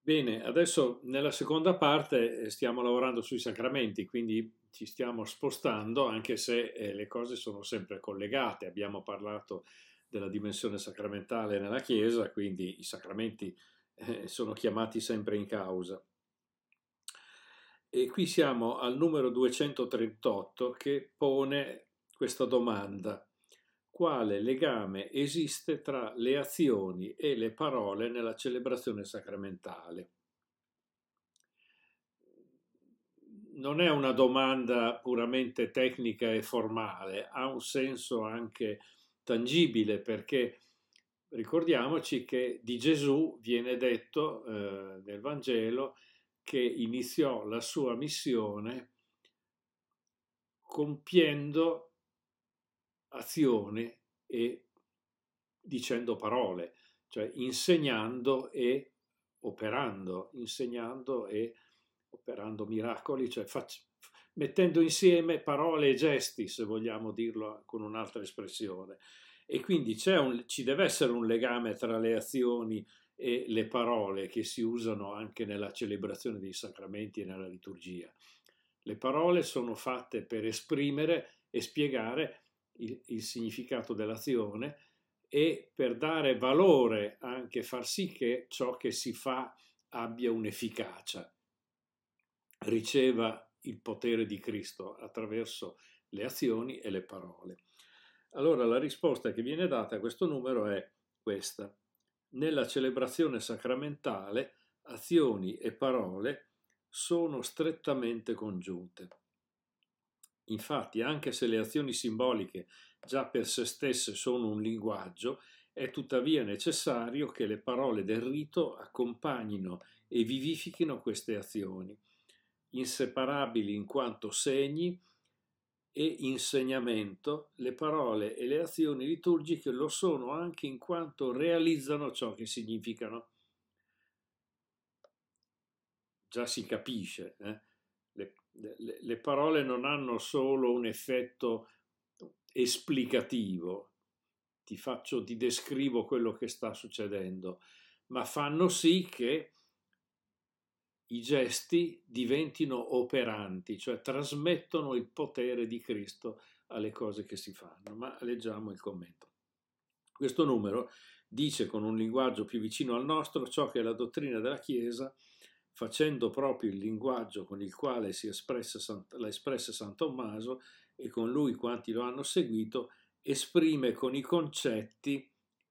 Bene, adesso nella seconda parte stiamo lavorando sui sacramenti, quindi ci stiamo spostando, anche se le cose sono sempre collegate. Abbiamo parlato della dimensione sacramentale nella Chiesa, quindi i sacramenti sono chiamati sempre in causa. E qui siamo al numero 238 che pone questa domanda: quale legame esiste tra le azioni e le parole nella celebrazione sacramentale? Non è una domanda puramente tecnica e formale, ha un senso anche tangibile, perché ricordiamoci che di Gesù viene detto nel Vangelo che iniziò la sua missione compiendo azioni e dicendo parole, cioè insegnando e operando miracoli, cioè mettendo insieme parole e gesti, se vogliamo dirlo con un'altra espressione. E quindi ci deve essere un legame tra le azioni e le parole che si usano anche nella celebrazione dei sacramenti e nella liturgia. Le parole sono fatte per esprimere e spiegare il significato dell'azione e per dare valore, anche far sì che ciò che si fa abbia un'efficacia, riceva il potere di Cristo attraverso le azioni e le parole. Allora la risposta che viene data a questo numero è questa: nella celebrazione sacramentale azioni e parole sono strettamente congiunte. Infatti, anche se le azioni simboliche già per sé stesse sono un linguaggio, è tuttavia necessario che le parole del rito accompagnino e vivifichino queste azioni, inseparabili in quanto segni e insegnamento. Le parole e le azioni liturgiche lo sono anche in quanto realizzano ciò che significano. Già si capisce, le parole non hanno solo un effetto esplicativo, ti descrivo quello che sta succedendo, ma fanno sì che i gesti diventino operanti, cioè trasmettono il potere di Cristo alle cose che si fanno. Ma leggiamo il commento. Questo numero dice con un linguaggio più vicino al nostro ciò che la dottrina della Chiesa, facendo proprio il linguaggio con il quale l'ha espressa San Tommaso e con lui quanti lo hanno seguito, esprime con i concetti,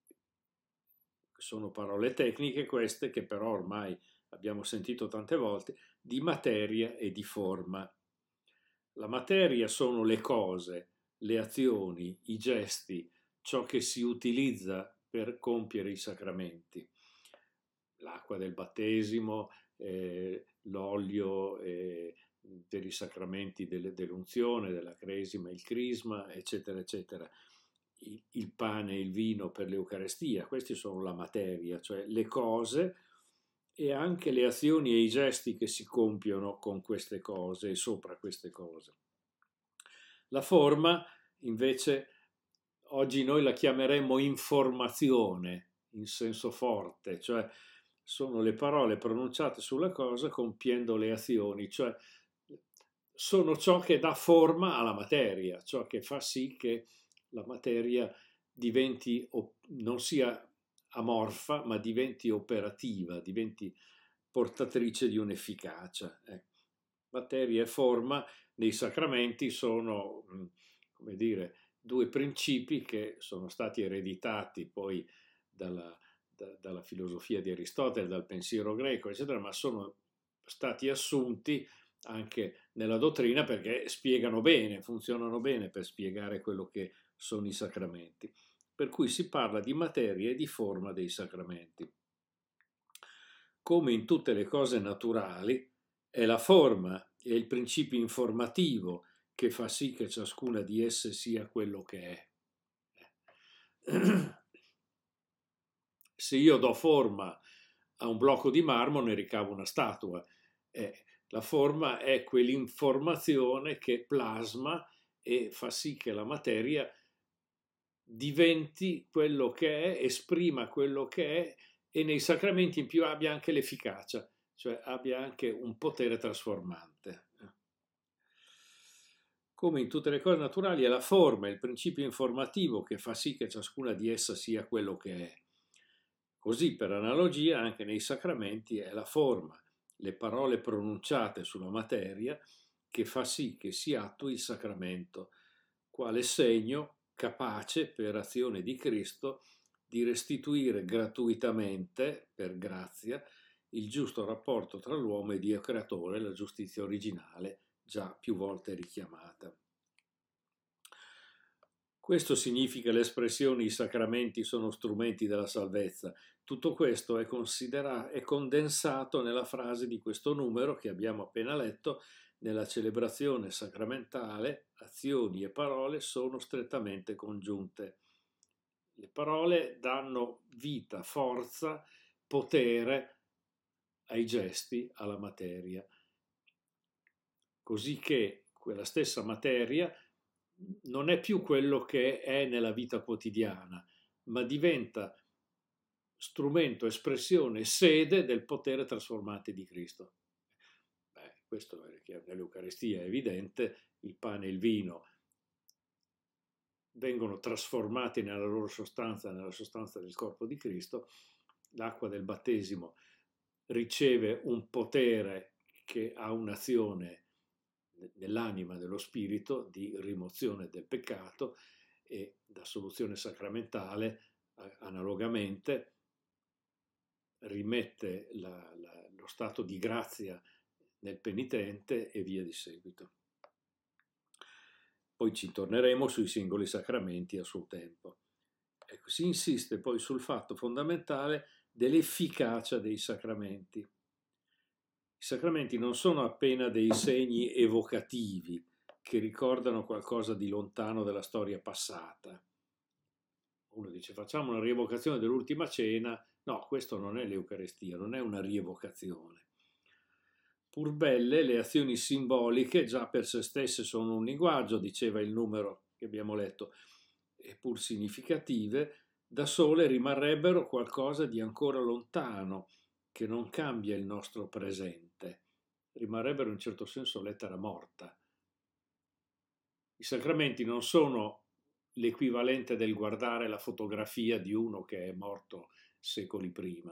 sono parole tecniche queste che però ormai abbiamo sentito tante volte, di materia e di forma. La materia sono le cose, le azioni, i gesti, ciò che si utilizza per compiere i sacramenti. L'acqua del battesimo, l'olio per i sacramenti dell'unzione, della cresima, il crisma, eccetera, eccetera. Il pane e il vino per l'Eucarestia, questi sono la materia, cioè le cose e anche le azioni e i gesti che si compiono con queste cose e sopra queste cose. La forma, invece, oggi noi la chiameremmo informazione in senso forte, cioè sono le parole pronunciate sulla cosa compiendo le azioni, cioè sono ciò che dà forma alla materia, ciò che fa sì che la materia non sia amorfa, ma diventi operativa, diventi portatrice di un'efficacia. Materia e forma nei sacramenti sono, come dire, due principi che sono stati ereditati poi dalla filosofia di Aristotele, dal pensiero greco, eccetera, ma sono stati assunti anche nella dottrina perché spiegano bene, funzionano bene per spiegare quello che sono i sacramenti. Per cui si parla di materia e di forma dei sacramenti. Come in tutte le cose naturali, è la forma e il principio informativo che fa sì che ciascuna di esse sia quello che è. Se io do forma a un blocco di marmo ne ricavo una statua. La forma è quell'informazione che plasma e fa sì che la materia diventi quello che è, esprima quello che è e nei sacramenti in più abbia anche l'efficacia, cioè abbia anche un potere trasformante. Come in tutte le cose naturali è la forma, il principio informativo che fa sì che ciascuna di essa sia quello che è. Così, per analogia, anche nei sacramenti è la forma, le parole pronunciate sulla materia, che fa sì che si attui il sacramento, quale segno capace, per azione di Cristo, di restituire gratuitamente, per grazia, il giusto rapporto tra l'uomo e Dio creatore, la giustizia originale, già più volte richiamata. Questo significa l'espressione i sacramenti sono strumenti della salvezza. Tutto questo è condensato nella frase di questo numero che abbiamo appena letto: nella celebrazione sacramentale azioni e parole sono strettamente congiunte. Le parole danno vita, forza, potere ai gesti, alla materia, così che quella stessa materia non è più quello che è nella vita quotidiana, ma diventa strumento, espressione, sede del potere trasformante di Cristo. Questo nell'Eucaristia è evidente, il pane e il vino vengono trasformati nella loro sostanza, nella sostanza del corpo di Cristo. L'acqua del battesimo riceve un potere che ha un'azione nell'anima dello spirito di rimozione del peccato, e da soluzione sacramentale analogamente rimette lo stato di grazia nel penitente e via di seguito. Poi ci torneremo sui singoli sacramenti a suo tempo. Ecco, si insiste poi sul fatto fondamentale dell'efficacia dei sacramenti. I sacramenti non sono appena dei segni evocativi che ricordano qualcosa di lontano della storia passata. Uno dice facciamo una rievocazione dell'ultima cena. No, questo non è l'Eucaristia, non è una rievocazione. Pur belle, le azioni simboliche già per se stesse sono un linguaggio, diceva il numero che abbiamo letto, e pur significative, da sole rimarrebbero qualcosa di ancora lontano, che non cambia il nostro presente. Rimarrebbero in un certo senso lettera morta. I sacramenti non sono l'equivalente del guardare la fotografia di uno che è morto secoli prima.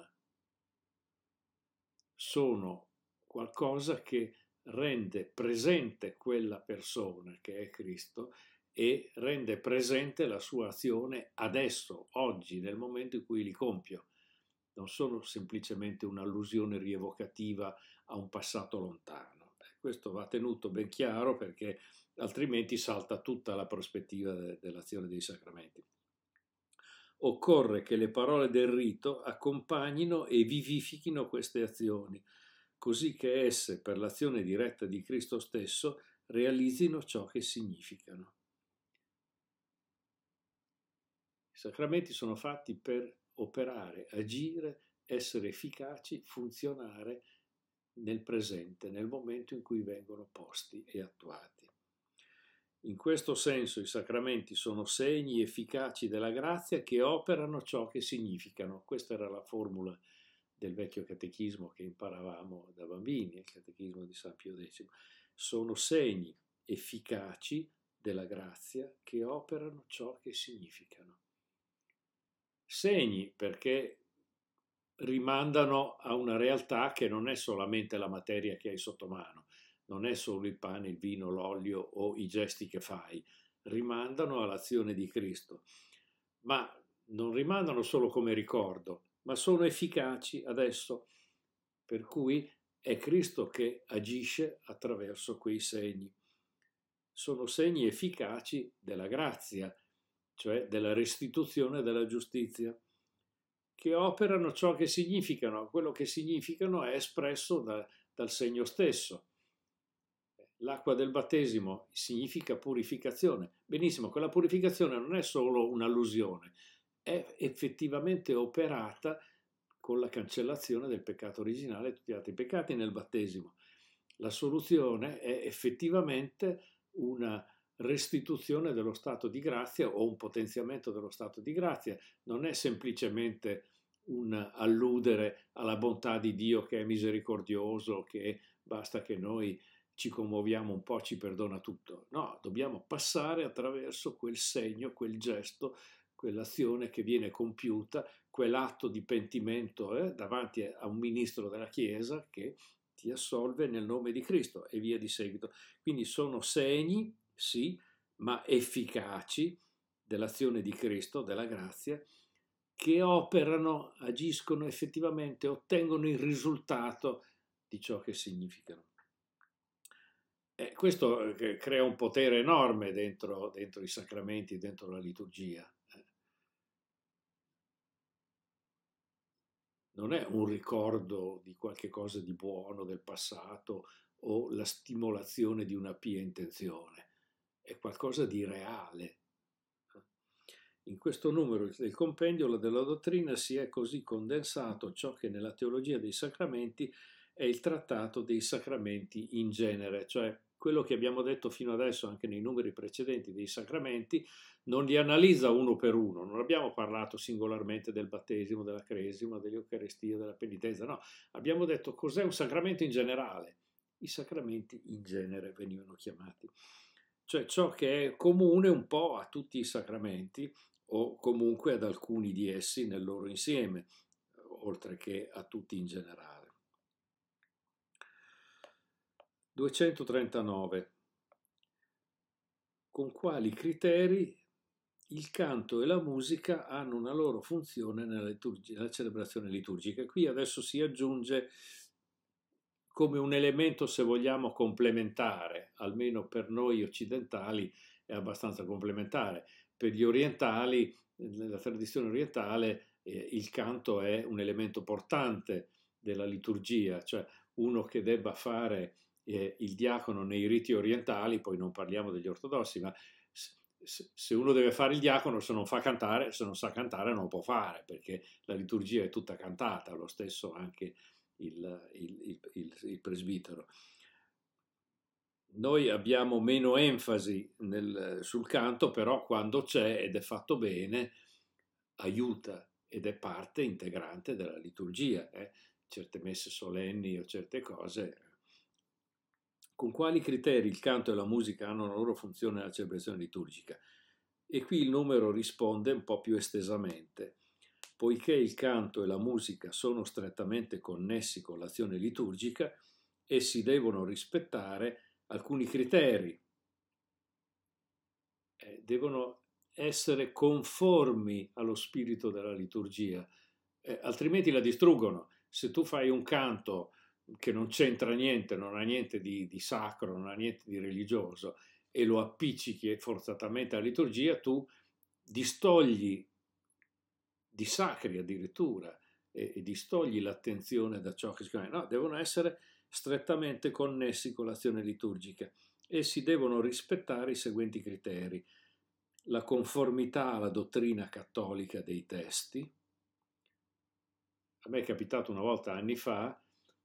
Sono qualcosa che rende presente quella persona che è Cristo e rende presente la sua azione adesso, oggi, nel momento in cui li compio. Non sono semplicemente un'allusione rievocativa a un passato lontano. Questo va tenuto ben chiaro, perché altrimenti salta tutta la prospettiva dell'azione dei sacramenti. Occorre che le parole del rito accompagnino e vivifichino queste azioni, così che esse, per l'azione diretta di Cristo stesso, realizzino ciò che significano. I sacramenti sono fatti per operare, agire, essere efficaci, funzionare nel presente, nel momento in cui vengono posti e attuati. In questo senso i sacramenti sono segni efficaci della grazia che operano ciò che significano. Questa era la formula del vecchio catechismo che imparavamo da bambini, il catechismo di San Pio X. Sono segni efficaci della grazia che operano ciò che significano. Segni perché rimandano a una realtà che non è solamente la materia che hai sotto mano, non è solo il pane, il vino, l'olio o i gesti che fai, rimandano all'azione di Cristo, ma non rimandano solo come ricordo, ma sono efficaci adesso, per cui è Cristo che agisce attraverso quei segni. Sono segni efficaci della grazia, cioè della restituzione della giustizia, che operano ciò che significano. Quello che significano è espresso dal segno stesso. L'acqua del battesimo significa purificazione. Benissimo, quella purificazione non è solo un'allusione, è effettivamente operata con la cancellazione del peccato originale e tutti gli altri peccati nel battesimo. La soluzione è effettivamente una restituzione dello stato di grazia o un potenziamento dello stato di grazia, non è semplicemente un alludere alla bontà di Dio che è misericordioso, che basta che noi ci commuoviamo un po', ci perdona tutto. No, dobbiamo passare attraverso quel segno, quel gesto, quell'azione che viene compiuta, quell'atto di pentimento davanti a un ministro della Chiesa che ti assolve nel nome di Cristo e via di seguito. Quindi sono segni, sì, ma efficaci dell'azione di Cristo, della grazia, che operano, agiscono effettivamente, ottengono il risultato di ciò che significano. Questo crea un potere enorme dentro i sacramenti, dentro la liturgia. Non è un ricordo di qualche cosa di buono del passato o la stimolazione di una pia intenzione, è qualcosa di reale. In questo numero del compendio della dottrina si è così condensato ciò che nella teologia dei sacramenti è il trattato dei sacramenti in genere, cioè quello che abbiamo detto fino adesso anche nei numeri precedenti dei sacramenti, non li analizza uno per uno, non abbiamo parlato singolarmente del battesimo, della cresima, dell'Eucaristia, della penitenza, no, abbiamo detto cos'è un sacramento in generale. I sacramenti in genere venivano chiamati, cioè ciò che è comune un po' a tutti i sacramenti o comunque ad alcuni di essi nel loro insieme, oltre che a tutti in generale. 239. Con quali criteri il canto e la musica hanno una loro funzione nella celebrazione liturgica? Qui adesso si aggiunge come un elemento, se vogliamo, complementare, almeno per noi occidentali è abbastanza complementare. Per gli orientali, nella tradizione orientale, il canto è un elemento portante della liturgia, cioè uno che debba fare il diacono nei riti orientali, poi non parliamo degli ortodossi, ma se uno deve fare il diacono, se non fa cantare, se non sa cantare non può fare, perché la liturgia è tutta cantata, lo stesso anche il presbitero. Noi abbiamo meno enfasi sul canto, però quando c'è ed è fatto bene, aiuta ed è parte integrante della liturgia. Certe messe solenni o certe cose. Con quali criteri il canto e la musica hanno la loro funzione nella celebrazione liturgica? E qui il numero risponde un po' più estesamente. Poiché il canto e la musica sono strettamente connessi con l'azione liturgica, essi devono rispettare alcuni criteri, devono essere conformi allo spirito della liturgia, altrimenti la distruggono. Se tu fai un canto che non c'entra niente, non ha niente di sacro, non ha niente di religioso e lo appiccichi forzatamente alla liturgia, tu distogli, dissacri addirittura e distogli l'attenzione da ciò che si chiama. No, devono essere strettamente connessi con l'azione liturgica. Essi devono rispettare i seguenti criteri: la conformità alla dottrina cattolica dei testi. A me è capitato una volta anni fa,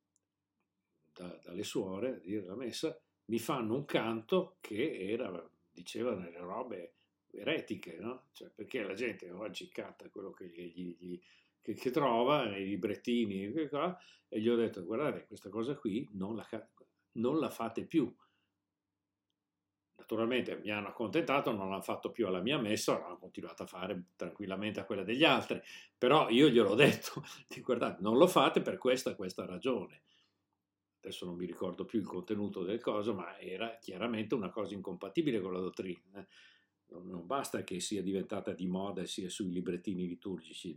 dalle suore, a dire la messa, mi fanno un canto che diceva delle robe eretiche, no? Cioè, perché la gente oggi canta quello che trova nei librettini e gli ho detto: guardate, questa cosa qui non la fate più. Naturalmente mi hanno accontentato, non l'hanno fatto più alla mia messa, l'hanno continuato a fare tranquillamente a quella degli altri, però io gliel'ho detto: guardate, non lo fate per questa ragione. Adesso non mi ricordo più il contenuto del coso, ma era chiaramente una cosa incompatibile con la dottrina. Non basta che sia diventata di moda e sia sui librettini liturgici.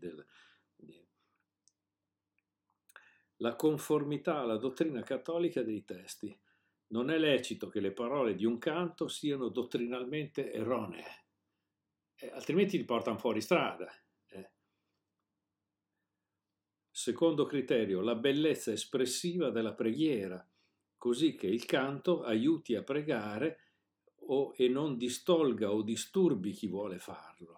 La conformità alla dottrina cattolica dei testi. Non è lecito che le parole di un canto siano dottrinalmente erronee, altrimenti li portano fuori strada. Secondo criterio, la bellezza espressiva della preghiera, così che il canto aiuti a pregare e non distolga o disturbi chi vuole farlo.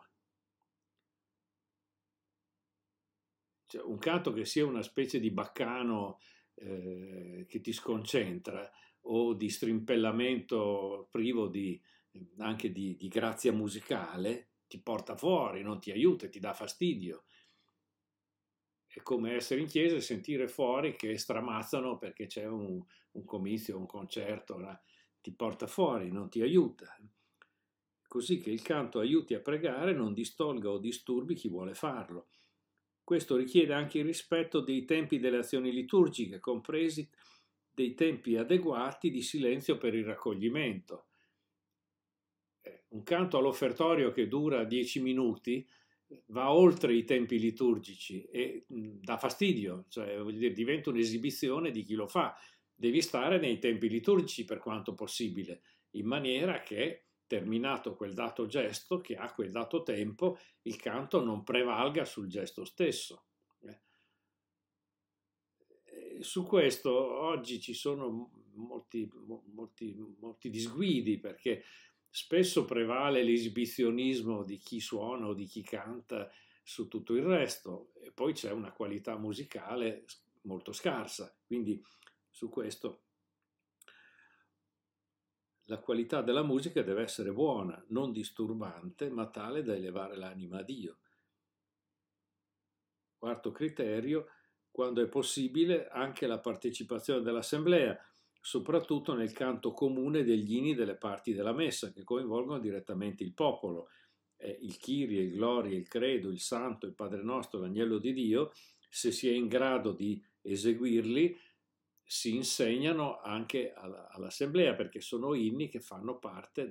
Cioè, un canto che sia una specie di baccano che ti sconcentra o di strimpellamento privo anche di grazia musicale, ti porta fuori, non ti aiuta, ti dà fastidio. è come essere in chiesa e sentire fuori che stramazzano perché c'è un comizio, un concerto, ti porta fuori, non ti aiuta. Così che il canto aiuti a pregare, non distolga o disturbi chi vuole farlo. Questo richiede anche il rispetto dei tempi delle azioni liturgiche, compresi dei tempi adeguati di silenzio per il raccoglimento. Un canto all'offertorio che dura 10 minuti va oltre i tempi liturgici e dà fastidio, cioè voglio dire, diventa un'esibizione di chi lo fa. Devi stare nei tempi liturgici per quanto possibile, in maniera che, terminato quel dato gesto, che ha quel dato tempo, il canto non prevalga sul gesto stesso. Su questo oggi ci sono molti disguidi, perché spesso prevale l'esibizionismo di chi suona o di chi canta su tutto il resto, e poi c'è una qualità musicale molto scarsa. Quindi su questo la qualità della musica deve essere buona, non disturbante, ma tale da elevare l'anima a Dio. Quarto criterio: quando è possibile, anche la partecipazione dell'assemblea, soprattutto nel canto comune degli inni delle parti della messa, che coinvolgono direttamente il popolo. Il Kyrie, il Gloria, il Credo, il Santo, il Padre Nostro, l'Agnello di Dio, se si è in grado di eseguirli, si insegnano anche all'assemblea, perché sono inni che fanno parte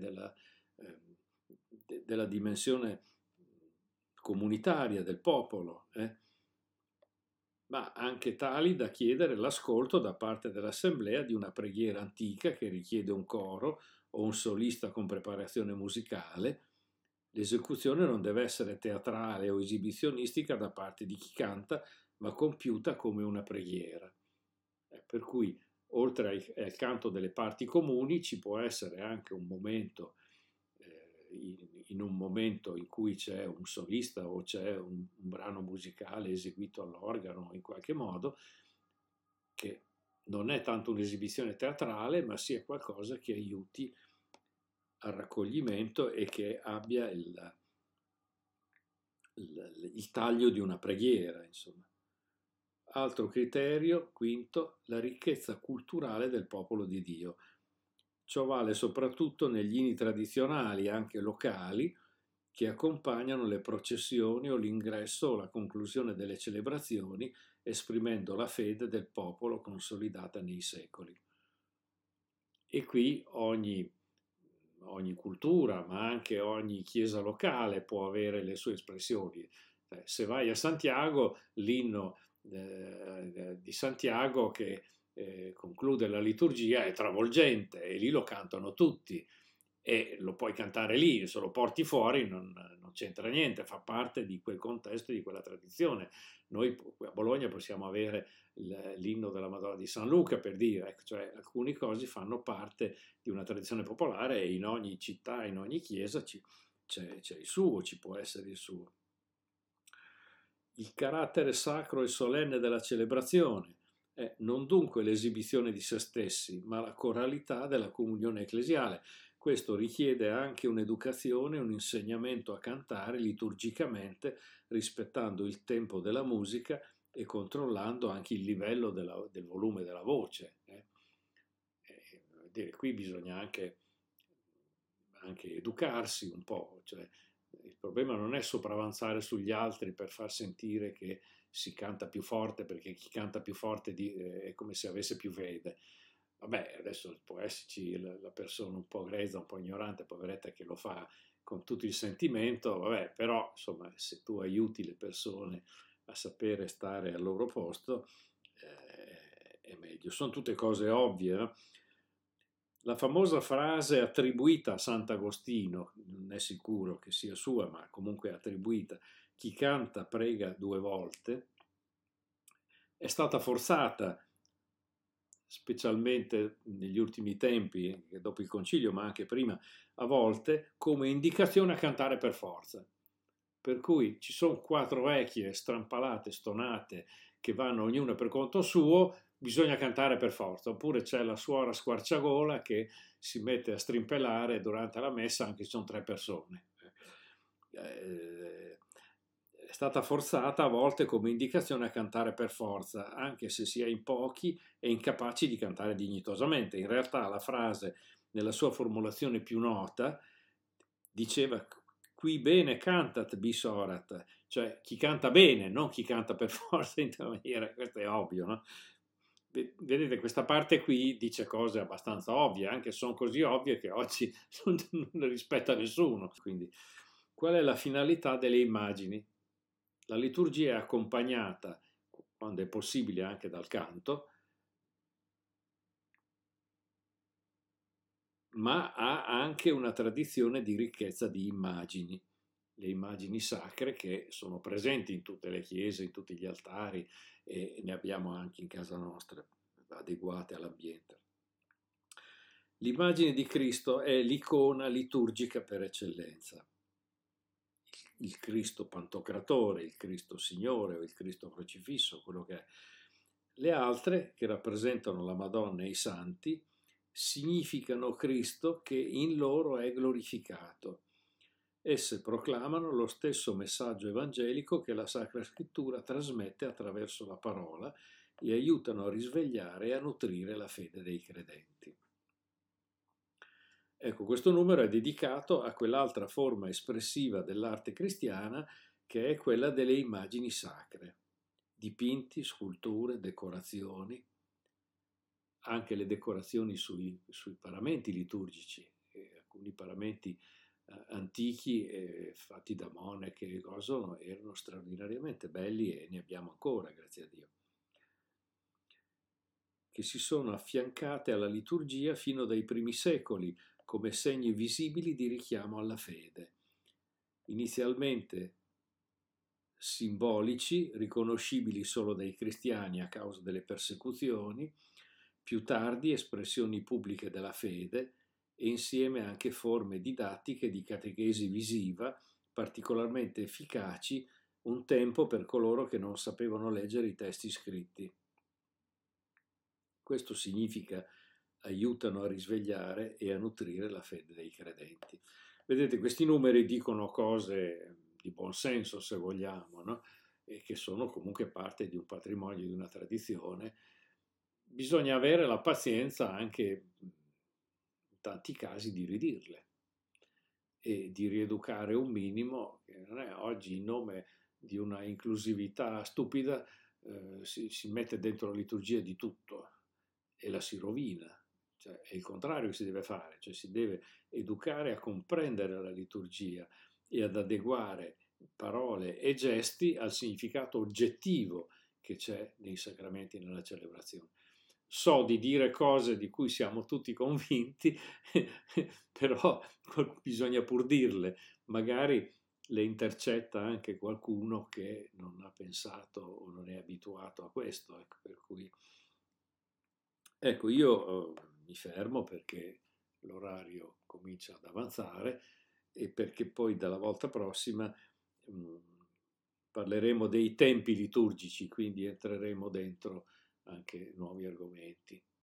della dimensione comunitaria del popolo, ma anche tali da chiedere l'ascolto da parte dell'assemblea di una preghiera antica che richiede un coro o un solista con preparazione musicale. L'esecuzione non deve essere teatrale o esibizionistica da parte di chi canta, ma compiuta come una preghiera. Per cui, oltre al canto delle parti comuni, ci può essere anche un momento, in un momento in cui c'è un solista o c'è un brano musicale eseguito all'organo in qualche modo, che non è tanto un'esibizione teatrale, ma sia qualcosa che aiuti al raccoglimento e che abbia il taglio di una preghiera, insomma. Altro criterio, quinto, la ricchezza culturale del popolo di Dio. Ciò vale soprattutto negli inni tradizionali, anche locali, che accompagnano le processioni o l'ingresso o la conclusione delle celebrazioni, esprimendo la fede del popolo consolidata nei secoli. E qui ogni cultura, ma anche ogni chiesa locale può avere le sue espressioni. Se vai a Santiago, l'inno di Santiago che conclude la liturgia è travolgente e lì lo cantano tutti e lo puoi cantare lì, se lo porti fuori non c'entra niente, fa parte di quel contesto, di quella tradizione. Noi a Bologna possiamo avere l'inno della Madonna di San Luca, per dire, ecco, cioè alcune cose fanno parte di una tradizione popolare e in ogni città, in ogni chiesa c'è il suo, ci può essere il suo. Il carattere sacro e solenne della celebrazione è non dunque l'esibizione di se stessi, ma la coralità della comunione ecclesiale. Questo richiede anche un'educazione, un insegnamento a cantare liturgicamente, rispettando il tempo della musica e controllando anche il livello del volume della voce. Qui bisogna anche educarsi un po', cioè il problema non è sopravanzare sugli altri per far sentire che si canta più forte, perché chi canta più forte è come se avesse più fede. Vabbè, adesso può esserci la persona un po' grezza, un po' ignorante, poveretta, che lo fa con tutto il sentimento, vabbè, però insomma, se tu aiuti le persone a sapere stare al loro posto, è meglio. Sono tutte cose ovvie, no? La famosa frase attribuita a Sant'Agostino, non è sicuro che sia sua, ma comunque attribuita: chi canta prega 2 volte, è stata forzata, specialmente negli ultimi tempi, dopo il concilio, ma anche prima, a volte, come indicazione a cantare per forza. Per cui ci sono 4 vecchie strampalate, stonate, che vanno ognuna per conto suo, bisogna cantare per forza. Oppure c'è la suora squarciagola che si mette a strimpellare durante la messa anche se sono 3 persone. stata forzata a volte come indicazione a cantare per forza, anche se si è in pochi e incapaci di cantare dignitosamente. In realtà la frase, nella sua formulazione più nota, diceva qui bene cantat bis orat, cioè chi canta bene, non chi canta per forza in tal maniera, questo è ovvio, no? Vedete, questa parte qui dice cose abbastanza ovvie, anche se sono così ovvie che oggi non le rispetta nessuno. Quindi, qual è la finalità delle immagini? La liturgia è accompagnata, quando è possibile, anche dal canto, ma ha anche una tradizione di ricchezza di immagini. Le immagini sacre che sono presenti in tutte le chiese, in tutti gli altari, e ne abbiamo anche in casa nostra, adeguate all'ambiente. L'immagine di Cristo è l'icona liturgica per eccellenza. Il Cristo Pantocratore, il Cristo Signore o il Cristo Crocifisso, quello che è. Le altre, che rappresentano la Madonna e i Santi, significano Cristo che in loro è glorificato. Esse proclamano lo stesso messaggio evangelico che la Sacra Scrittura trasmette attraverso la parola e aiutano a risvegliare e a nutrire la fede dei credenti. Ecco, questo numero è dedicato a quell'altra forma espressiva dell'arte cristiana che è quella delle immagini sacre, dipinti, sculture, decorazioni, anche le decorazioni sui paramenti liturgici, alcuni paramenti antichi fatti da monache e cose erano straordinariamente belli e ne abbiamo ancora, grazie a Dio, che si sono affiancate alla liturgia fino dai primi secoli come segni visibili di richiamo alla fede. Inizialmente simbolici, riconoscibili solo dai cristiani a causa delle persecuzioni, più tardi espressioni pubbliche della fede e insieme anche forme didattiche di catechesi visiva particolarmente efficaci un tempo per coloro che non sapevano leggere i testi scritti. Questo significa aiutano a risvegliare e a nutrire la fede dei credenti. Vedete, questi numeri dicono cose di buon senso, se vogliamo, no? E che sono comunque parte di un patrimonio, di una tradizione. Bisogna avere la pazienza anche in tanti casi di ridirle e di rieducare un minimo, che non è oggi in nome di una inclusività stupida si mette dentro la liturgia di tutto e la si rovina. Cioè, è il contrario che si deve fare, cioè si deve educare a comprendere la liturgia e ad adeguare parole e gesti al significato oggettivo che c'è nei sacramenti e nella celebrazione. So di dire cose di cui siamo tutti convinti, però bisogna pur dirle, magari le intercetta anche qualcuno che non ha pensato o non è abituato a questo, ecco, per cui ecco, io mi fermo perché l'orario comincia ad avanzare e perché poi dalla volta prossima mh, parleremo dei tempi liturgici, quindi entreremo dentro anche nuovi argomenti.